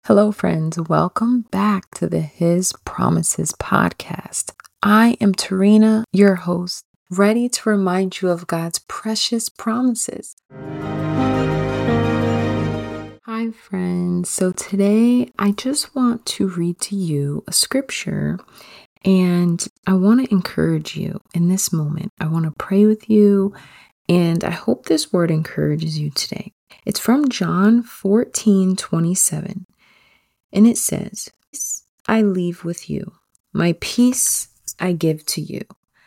Hello, friends. Welcome back to the His Promises podcast. I am Tarina, your host, ready to remind you of God's precious promises. Hi, friends. So today I just want to read to you a scripture, and I want to encourage you in this moment. I want to pray with you, and I hope this word encourages you today. It's from John 14:27. And it says, "Peace I leave with you. My peace I give to you.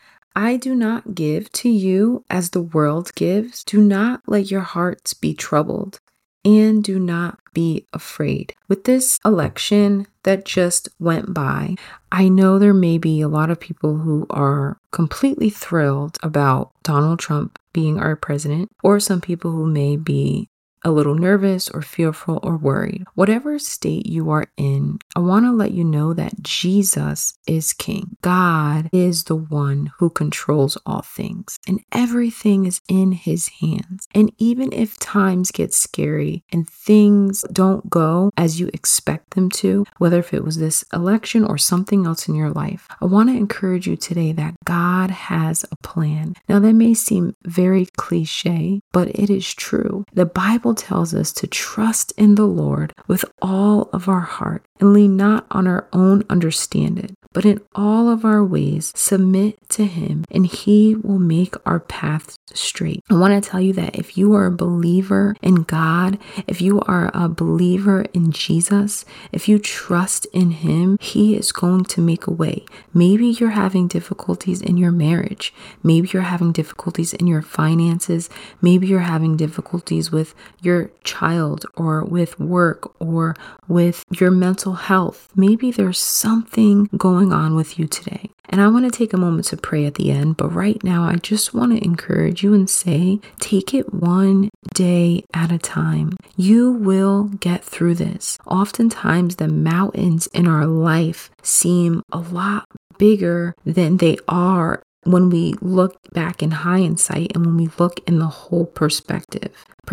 I do not give to you as the world gives. Do not let your hearts be troubled, and do not be afraid." With this election that just went by, I know there may be a lot of people who are completely thrilled about Donald Trump being our president, or some people who may be a little nervous or fearful or worried. Whatever state you are in, I want to let you know that Jesus is King. God is the one who controls all things, and everything is in His hands. And even if times get scary and things don't go as you expect them to, whether if it was this election or something else in your life, I want to encourage you today that God has a plan. Now, that may seem very cliche, but it is true. The Bible tells us to trust in the Lord with all of our heart and lean not on our own understanding, but in all of our ways submit to Him, and He will make our paths straight. I want to tell you that if you are a believer in God, if you are a believer in Jesus, if you trust in Him, He is going to make a way. Maybe you're having difficulties in your marriage. Maybe you're having difficulties in your finances. Maybe you're having difficulties with your child or with work or with your mental health. Maybe there's something going on with you today. And I want to take a moment to pray at the end, but right now I just want to encourage you and say, take it one day at a time. You will get through this. Oftentimes the mountains in our life seem a lot bigger than they are when we look back in hindsight and when we look in the whole perspective.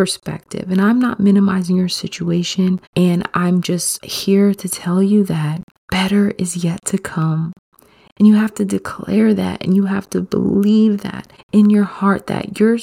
And I'm not minimizing your situation, and I'm just here to tell you that better is yet to come. And you have to declare that, and you have to believe that in your heart, that your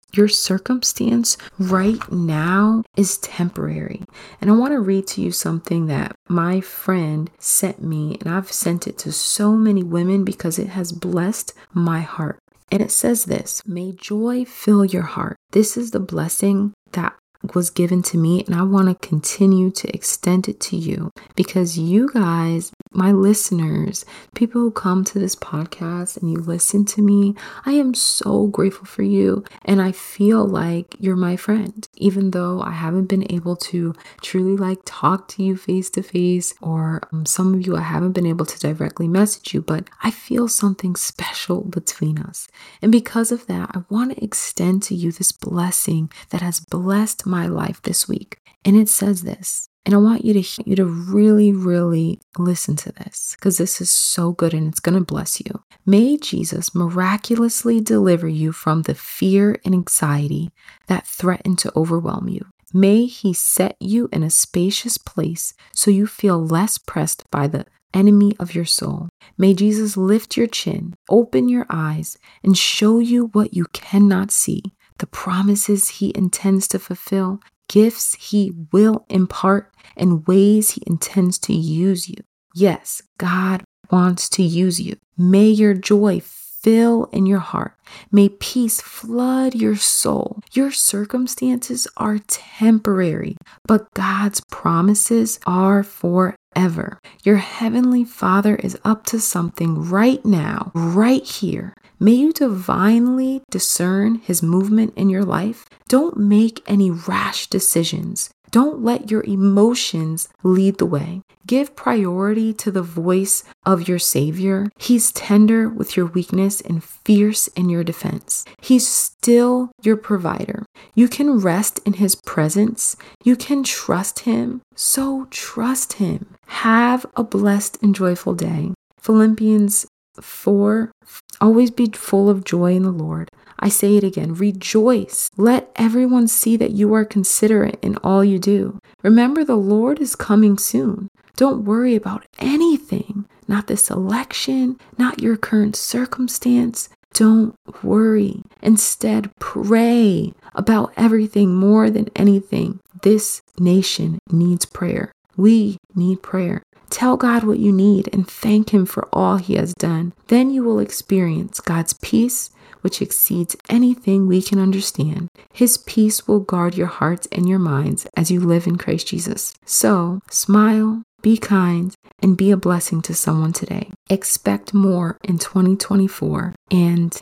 circumstance right now is temporary. And I want to read to you something that my friend sent me, and I've sent it to so many women because it has blessed my heart. And it says this: "May joy fill your heart." This is the blessing that was given to me, and I want to continue to extend it to you because you guys, my listeners, people who come to this podcast and you listen to me, I am so grateful for you, and I feel like you're my friend, even though I haven't been able to truly talk to you face to face, or some of you I haven't been able to directly message you, but I feel something special between us. And because of that, I want to extend to you this blessing that has blessed my life this week. And it says this, and I want you to really, really listen to this because this is so good and it's going to bless you. May Jesus miraculously deliver you from the fear and anxiety that threaten to overwhelm you. May He set you in a spacious place so you feel less pressed by the enemy of your soul. May Jesus lift your chin, open your eyes, and show you what you cannot see, the promises He intends to fulfill, gifts He will impart, and ways He intends to use you. Yes, God wants to use you. May your joy fill in your heart. May peace flood your soul. Your circumstances are temporary, but God's promises are forever. Your Heavenly Father is up to something right now, right here. May you divinely discern His movement in your life. Don't make any rash decisions. Don't let your emotions lead the way. Give priority to the voice of your Savior. He's tender with your weakness and fierce in your defense. He's still your provider. You can rest in His presence. You can trust Him. So trust Him. Have a blessed and joyful day. Philippians 4, always be full of joy in the Lord. I say it again, rejoice. Let everyone see that you are considerate in all you do. Remember, the Lord is coming soon. Don't worry about anything, not this election, not your current circumstance. Don't worry. Instead, pray about everything more than anything. This nation needs prayer. We need prayer. Tell God what you need and thank Him for all He has done. Then you will experience God's peace, which exceeds anything we can understand. His peace will guard your hearts and your minds as you live in Christ Jesus. So, smile, be kind, and be a blessing to someone today. Expect more in 2024. And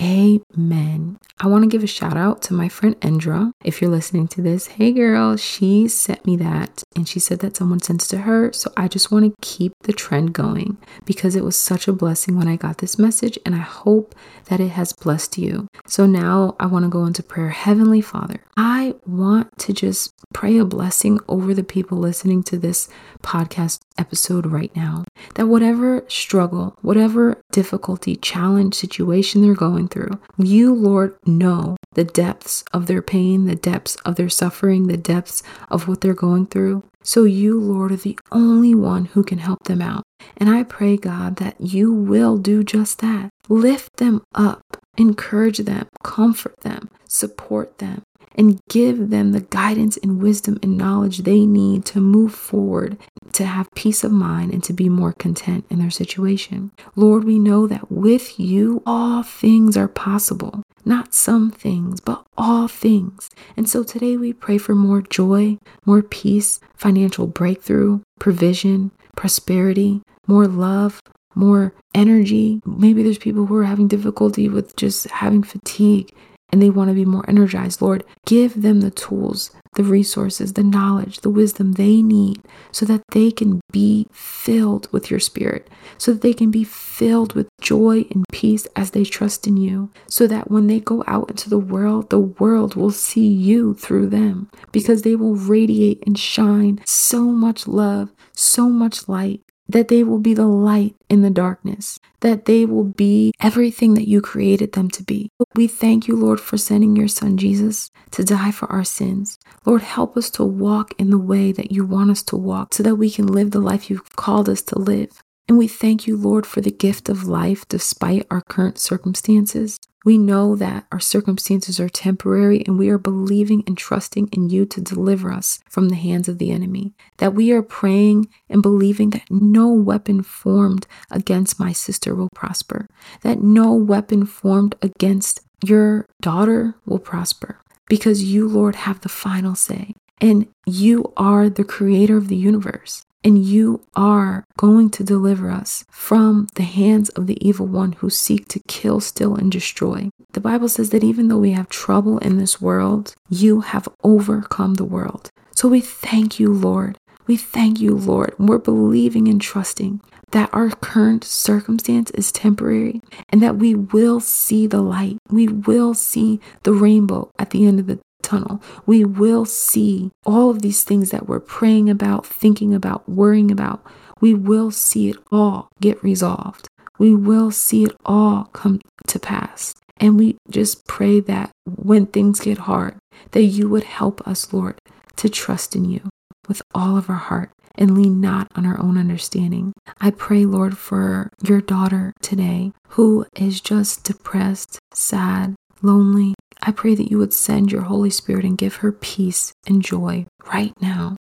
amen. I want to give a shout out to my friend Endra. If you're listening to this, hey girl, she sent me that and she said that someone sent it to her. So I just want to keep the trend going because it was such a blessing when I got this message, and I hope that it has blessed you. So now I want to go into prayer. Heavenly Father, I want to just pray a blessing over the people listening to this podcast episode right now, that whatever struggle, whatever difficulty, challenge, situation they're going through, you, Lord, know the depths of their pain, the depths of their suffering, the depths of what they're going through. So you, Lord, are the only one who can help them out. And I pray, God, that you will do just that. Lift them up, encourage them, comfort them, support them, and give them the guidance and wisdom and knowledge they need to move forward, to have peace of mind, and to be more content in their situation. Lord, we know that with you, all things are possible. Not some things, but all things. And so today we pray for more joy, more peace, financial breakthrough, provision, prosperity, more love, more energy. Maybe there's people who are having difficulty with just having fatigue and they want to be more energized. Lord, give them the tools, the resources, the knowledge, the wisdom they need so that they can be filled with your Spirit, so that they can be filled with joy and peace as they trust in you, so that when they go out into the world will see you through them, because they will radiate and shine so much love, so much light, that they will be the light in the darkness, that they will be everything that you created them to be. We thank you, Lord, for sending your Son Jesus to die for our sins. Lord, help us to walk in the way that you want us to walk so that we can live the life you've called us to live. And we thank you, Lord, for the gift of life despite our current circumstances. We know that our circumstances are temporary, and we are believing and trusting in you to deliver us from the hands of the enemy. That we are praying and believing that no weapon formed against my sister will prosper. That no weapon formed against your daughter will prosper. Because you, Lord, have the final say. And you are the creator of the universe. And you are going to deliver us from the hands of the evil one who seek to kill, steal, and destroy. The Bible says that even though we have trouble in this world, you have overcome the world. So we thank you, Lord. We thank you, Lord. We're believing and trusting that our current circumstance is temporary and that we will see the light. We will see the rainbow at the end of the tunnel. We will see all of these things that we're praying about, thinking about, worrying about. We will see it all get resolved. We will see it all come to pass. And we just pray that when things get hard, that you would help us, Lord, to trust in you with all of our heart and lean not on our own understanding. I pray, Lord, for your daughter today who is just depressed, sad, lonely. I pray that you would send your Holy Spirit and give her peace and joy right now.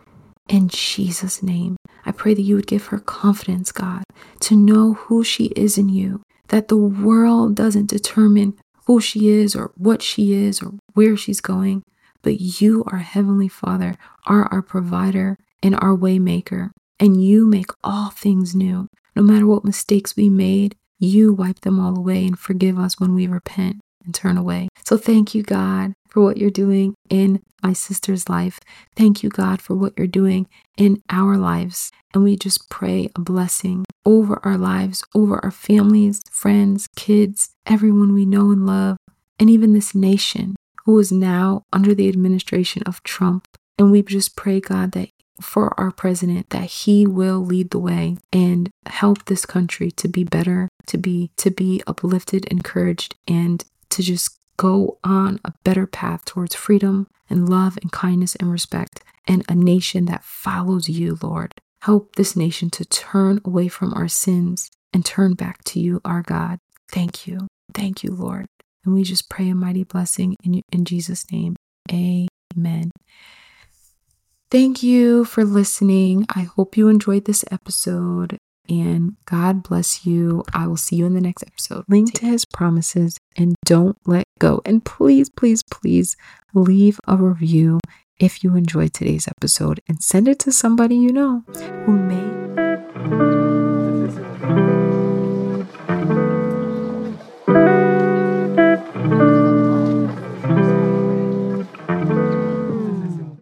In Jesus' name, I pray that you would give her confidence, God, to know who she is in you, that the world doesn't determine who she is or what she is or where she's going, but you, our Heavenly Father, are our provider and our way maker, and you make all things new. No matter what mistakes we made, you wipe them all away and forgive us when we repent and turn away. So thank you, God, for what you're doing in my sister's life. Thank you, God, for what you're doing in our lives. And we just pray a blessing over our lives, over our families, friends, kids, everyone we know and love, and even this nation who is now under the administration of Trump. And we just pray, God, that for our president, that he will lead the way and help this country to be better, to be uplifted, encouraged, and to just go on a better path towards freedom and love and kindness and respect, and a nation that follows you, Lord. Help this nation to turn away from our sins and turn back to you, our God. Thank you. Thank you, Lord. And we just pray a mighty blessing in Jesus' name. Amen. Thank you for listening. I hope you enjoyed this episode, and God bless you. I will see you in the next episode. Link to his promises and don't let go. And please, please, please leave a review if you enjoyed today's episode and send it to somebody you know who may